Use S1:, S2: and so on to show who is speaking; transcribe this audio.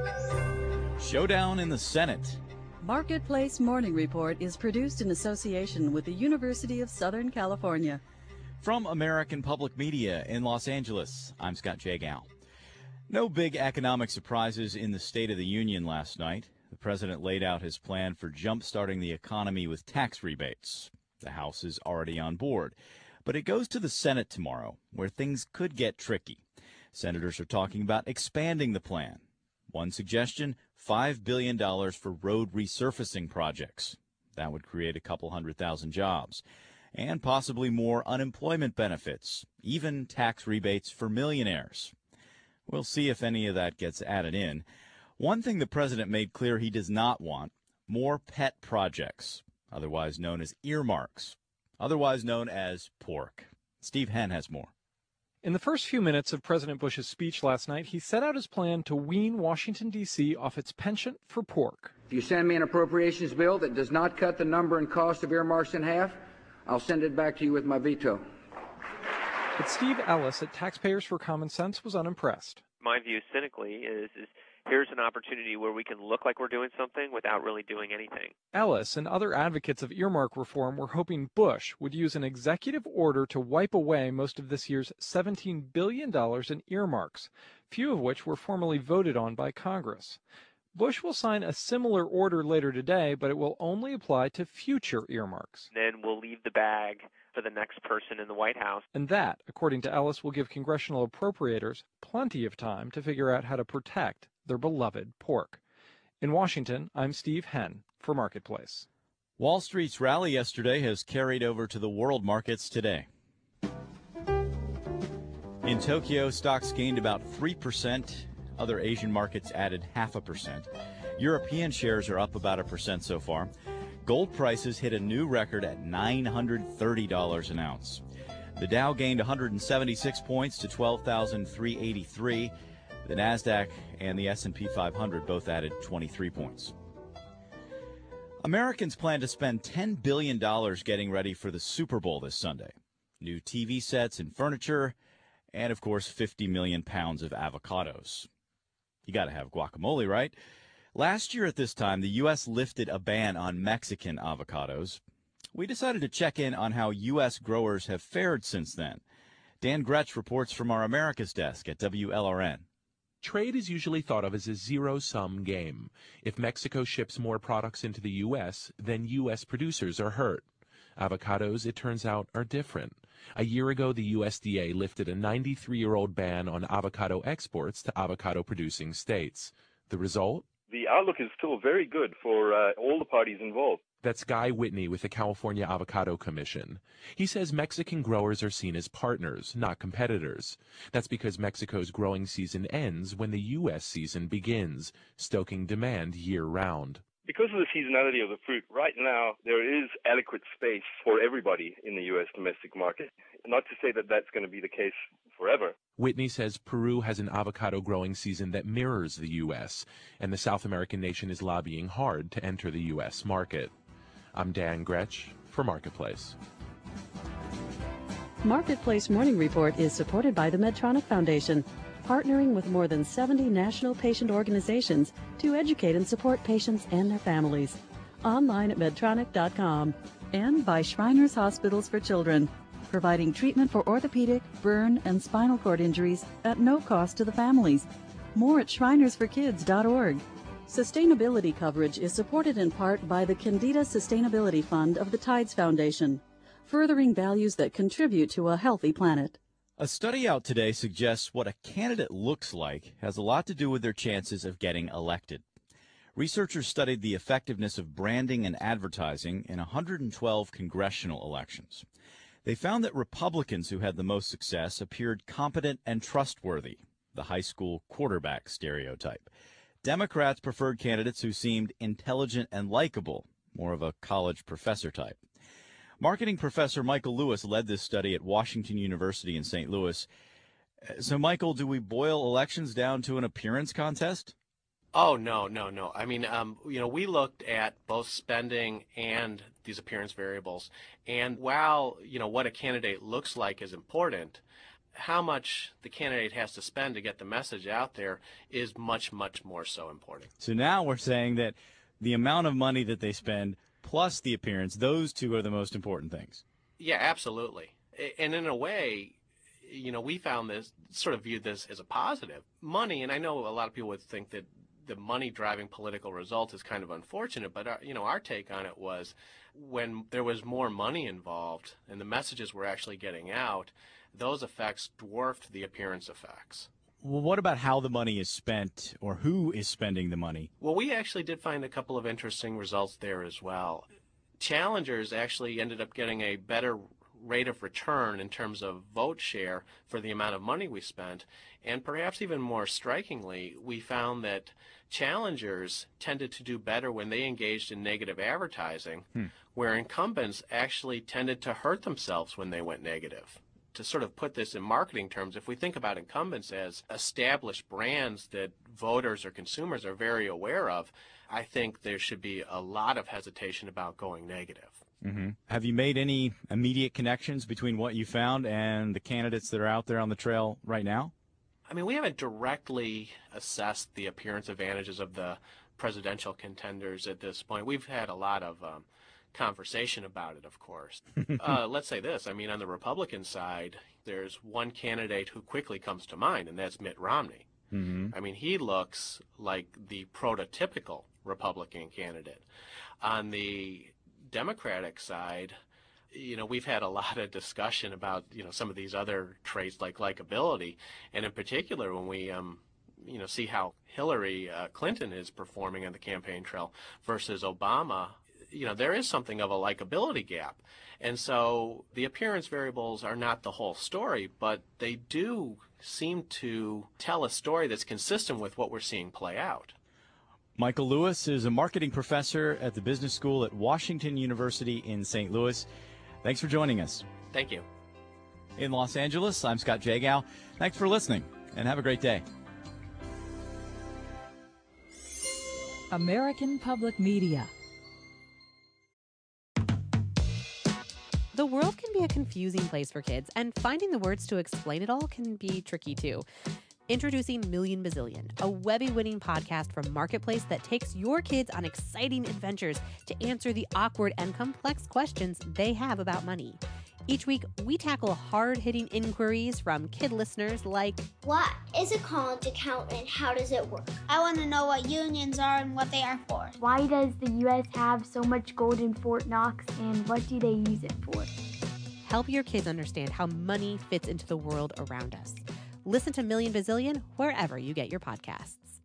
S1: Showdown in the Senate.
S2: Marketplace Morning Report is produced in association with the University of Southern California.
S1: From American Public Media in Los Angeles, I'm Scott Jagow. No big economic surprises in the State of the Union last night. The president laid out his plan for jump-starting the economy with tax rebates. The House is already on board. But it goes to the Senate tomorrow, where things could get tricky. Senators are talking about expanding the plan. One suggestion, $5 billion for road resurfacing projects. That would create a couple 100,000 jobs. And possibly more unemployment benefits, even tax rebates for millionaires. We'll see if any of that gets added in. One thing the president made clear he does not want, more pet projects, otherwise known as earmarks, otherwise known as pork. Steve Henn has more.
S3: In the first few minutes of President Bush's speech last night, he set out his plan to wean Washington, D.C. off its penchant for pork.
S4: If you send me an appropriations bill that does not cut the number and cost of earmarks in half, I'll send it back to you with my veto.
S3: But Steve Ellis at Taxpayers for Common Sense was unimpressed.
S5: My view, cynically, is here's an opportunity where we can look like we're doing something without really doing anything.
S3: Ellis and other advocates of earmark reform were hoping Bush would use an executive order to wipe away most of this year's $17 billion in earmarks, few of which were formally voted on by Congress. Bush will sign a similar order later today, but it will only apply to future earmarks.
S5: Then we'll leave the bag for the next person in the White House.
S3: And that, according to Ellis, will give congressional appropriators plenty of time to figure out how to protect their beloved pork. In Washington, I'm Steve Henn for Marketplace.
S1: Wall Street's rally yesterday has carried over to the world markets today. In Tokyo, stocks gained about 3%. Other Asian markets added 0.5%. European shares are up about 1% so far. Gold prices hit a new record at $930 an ounce. The Dow gained 176 points to 12,383. The Nasdaq and the S&P 500 both added 23 points. Americans plan to spend $10 billion getting ready for the Super Bowl this Sunday. New TV sets and furniture, and of course 50 million pounds of avocados. You got to have guacamole, right? Last year at this time, the U.S. lifted a ban on Mexican avocados. We decided to check in on how U.S. growers have fared since then. Dan Gretsch reports from our Americas desk at WLRN.
S6: Trade is usually thought of as a zero-sum game. If Mexico ships more products into the U.S., then U.S. producers are hurt. Avocados, it turns out, are different. A year ago, the USDA lifted a 93-year-old ban on avocado exports to avocado-producing states. The result?
S7: The outlook is still very good for all the parties involved.
S6: That's Guy Whitney with the California Avocado Commission. He says Mexican growers are seen as partners, not competitors. That's because Mexico's growing season ends when the U.S. season begins, stoking demand year-round.
S7: Because of the seasonality of the fruit, right now there is adequate space for everybody in the U.S. domestic market. Not to say that that's going to be the case forever.
S6: Whitney says Peru has an avocado growing season that mirrors the U.S., and the South American nation is lobbying hard to enter the U.S. market. I'm Dan Gretsch for Marketplace.
S2: Marketplace Morning Report is supported by the Medtronic Foundation, partnering with more than 70 national patient organizations to educate and support patients and their families. Online at Medtronic.com. And by Shriners Hospitals for Children, providing treatment for orthopedic, burn, and spinal cord injuries at no cost to the families. More at ShrinersForKids.org. Sustainability coverage is supported in part by the Candida Sustainability Fund of the Tides Foundation, furthering values that contribute to a healthy planet.
S1: A study out today suggests what a candidate looks like has a lot to do with their chances of getting elected. Researchers studied the effectiveness of branding and advertising in 112 congressional elections. They found that Republicans who had the most success appeared competent and trustworthy, the high school quarterback stereotype. Democrats preferred candidates who seemed intelligent and likable, more of a college professor type. Marketing professor Michael Lewis led this study at Washington University in St. Louis. So, Michael, do we boil elections down to an appearance contest?
S8: Oh, no. I mean, we looked at both spending and these appearance variables. And while, what a candidate looks like is important, how much the candidate has to spend to get the message out there is much, much more so important.
S1: So now we're saying that the amount of money that they spend plus the appearance, those two are the most important things.
S8: Yeah, absolutely. And in a way, we found this, sort of viewed this as a positive. Money, and I know a lot of people would think that the money driving political results is kind of unfortunate, but our take on it was when there was more money involved and the messages were actually getting out, those effects dwarfed the appearance effects.
S1: Well, what about how the money is spent or who is spending the money?
S8: Well, we actually did find a couple of interesting results there as well. Challengers actually ended up getting a better rate of return in terms of vote share for the amount of money we spent. And perhaps even more strikingly, we found that challengers tended to do better when they engaged in negative advertising, where incumbents actually tended to hurt themselves when they went negative. To sort of put this in marketing terms, if we think about incumbents as established brands that voters or consumers are very aware of, I think there should be a lot of hesitation about going negative.
S1: Mm-hmm. Have you made any immediate connections between what you found and the candidates that are out there on the trail right now?
S8: I mean, we haven't directly assessed the appearance advantages of the presidential contenders at this point. We've had a lot of conversation about it, of course. Let's say this. I mean, on the Republican side, there's one candidate who quickly comes to mind, and that's Mitt Romney.
S1: Mm-hmm.
S8: I mean, he looks like the prototypical Republican candidate. On the Democratic side, we've had a lot of discussion about, some of these other traits like likability, and in particular when we, see how Hillary Clinton is performing on the campaign trail versus Obama, there is something of a likability gap. And so the appearance variables are not the whole story, but they do seem to tell a story that's consistent with what we're seeing play out.
S1: Michael Lewis is a marketing professor at the business school at Washington University in St. Louis. Thanks for joining us.
S8: Thank you.
S1: In Los Angeles, I'm Scott Jagow. Thanks for listening, and have a great day.
S9: American Public Media.
S10: The world can be a confusing place for kids, and finding the words to explain it all can be tricky too. Introducing Million Bazillion, a Webby-winning podcast from Marketplace that takes your kids on exciting adventures to answer the awkward and complex questions they have about money. Each week, we tackle hard-hitting inquiries from kid listeners like,
S11: what is a college account and how does it work? I want to know what unions are and what they are for.
S12: Why does the U.S. have so much gold in Fort Knox and what do they use it for?
S10: Help your kids understand how money fits into the world around us. Listen to Million Bazillion wherever you get your podcasts.